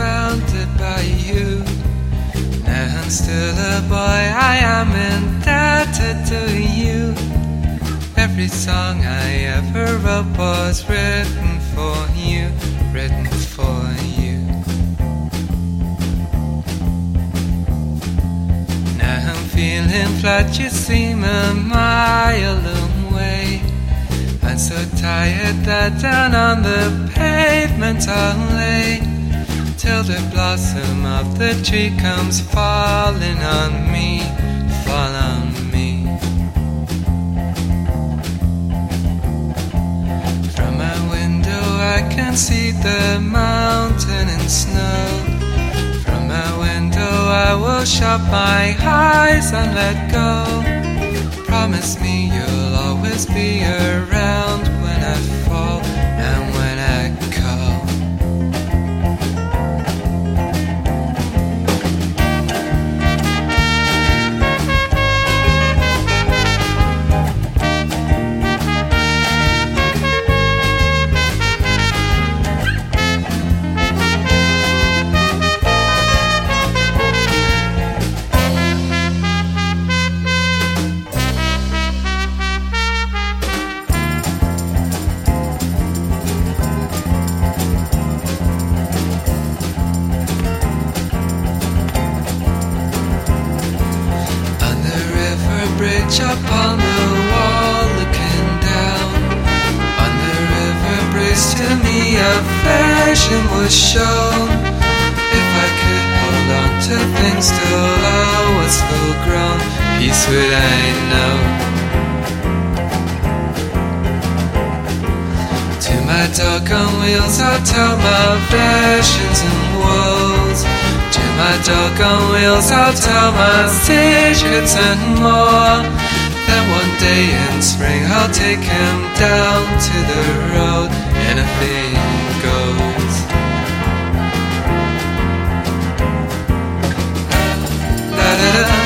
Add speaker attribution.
Speaker 1: founded by you. Now I'm still a boy, I am indebted to you. Every song I ever wrote was written for you, written for you. Now I'm feeling flat, you seem a mile away. I'm so tired that down on the pavement I'll lay, till the blossom of the tree comes falling on me, fall on me. From my window I can see the mountain and snow. From my window I will shut my eyes and let go. Promise me you'll always be around when I fall and when I call. Bridge up on the wall looking down. On the river bridge to me a vision was shown. If I could hold on to things till I was full grown, peace would I know. To my dog on wheels I'll tell my visions and woes. To my dog on wheels I'll tell my secrets and more. Then one day in spring I'll take him down to the road. Anything goes. La da da.